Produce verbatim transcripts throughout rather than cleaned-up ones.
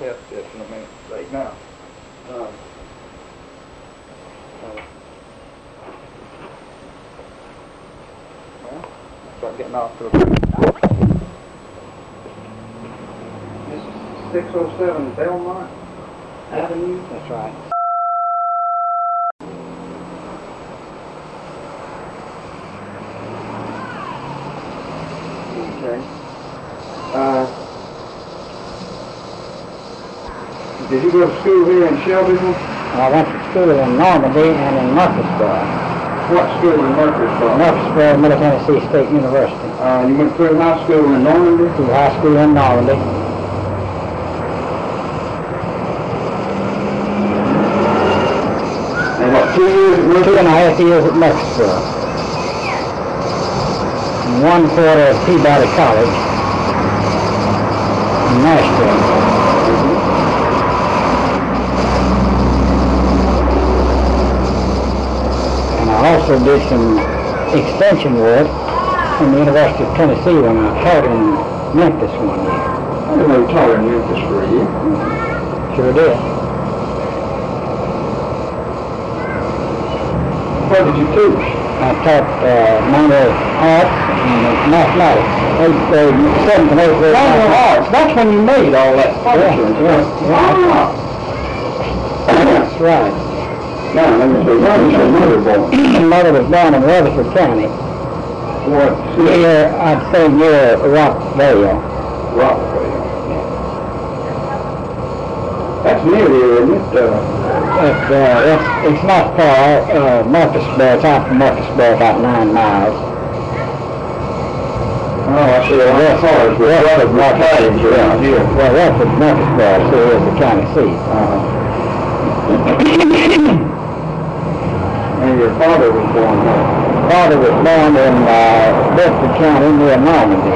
test this in a minute right now. Uh, so, well, start getting off to the This is six oh seven Belmont Avenue. That's right. Okay. Uh, did you go to school here in Shelbyville? I went to school in Normandy and in Murfreesboro. What school in Murfreesboro? Murfreesboro, Middle Tennessee State University. Uh, you went through high school in Normandy? Through high school in Normandy. And what, two years at Murfreesboro? Two and a half years at Murfreesboro. And one quarter at Peabody College in Nashville. I also did some extension work from the University of Tennessee when I taught in Memphis one year. I didn't know you taught in Memphis for a year. Sure did. What did you teach? I taught uh, minor arts and mathematics. Eighth grade, seventh and eighth grade. Minor arts. That's when you made all that furniture. Yeah, yeah, yeah. That's right. Now, let me see. When was your mother born? My mother was born in Rutherford County. What city? Near, I'd say near Rockville. Rockville. That's near here, isn't it? Uh, It's, uh, it's, it's not far. Uh, Murfreesboro, it's out from Murfreesboro about nine miles. oh, I see. Well, that's hard. West of Murfreesboro. Yeah, here. Well, west of Murfreesboro, so is the county seat. Uh-huh. And your father was born there? Father was born in uh, Bedford County near Normandy.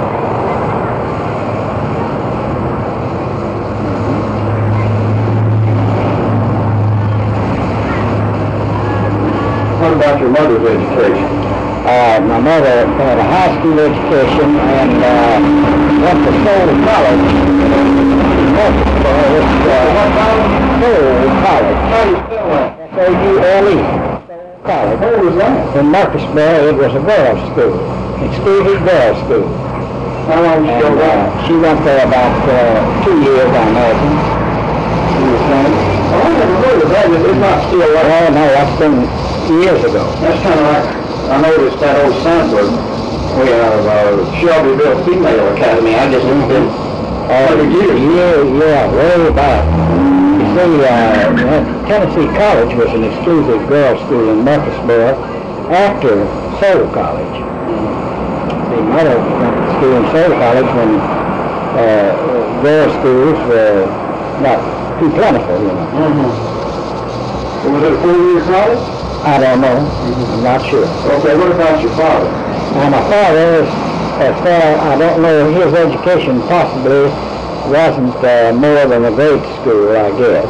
What about your mother's education? Uh, my mother had a high school education and uh, went to Soule College. Murfreesboro, it's uh, Soule College. How do you spell that? S O U L E. College. What was that? In Murfreesboro, it was a girls' school, exclusive girls' school. How long did you go And there? uh, she went there about uh, two years, I imagine. You were saying? Oh, I never heard of that. It's not still like Well, no, that's been years ago. That's kind of like, I noticed that old Sanford, we have uh, Shelbyville Female Academy. I just moved in Uh, hundred years. Yeah, yeah, way back. You see, uh, Tennessee College was an exclusive girls' school in Murfreesboro after Soule College. See, mother went to school in Soule College when uh, girls' schools were not too plentiful, you know. Mm-hmm. So was it a four-year college? I don't know. I'm not sure. Okay, what about your father? Now, my father, as far I don't know, his education possibly wasn't uh, more than a grade school, I guess.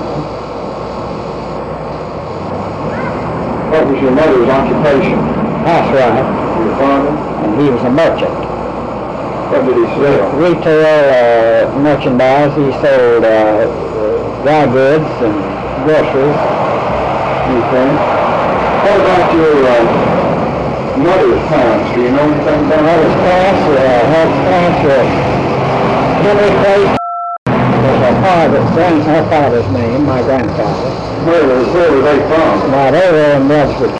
What was your mother's occupation? That's right. Your father? And he was a merchant. What did he sell? Retail uh, merchandise. He sold uh, dry goods and groceries. Okay. What about your uh, mother's parents? Do you know anything about One of his parents, uh, her parents were Henry Clay was her father's, grand, her father's name, my grandfather. Where, were- where were they from? Now, they were in Brunswick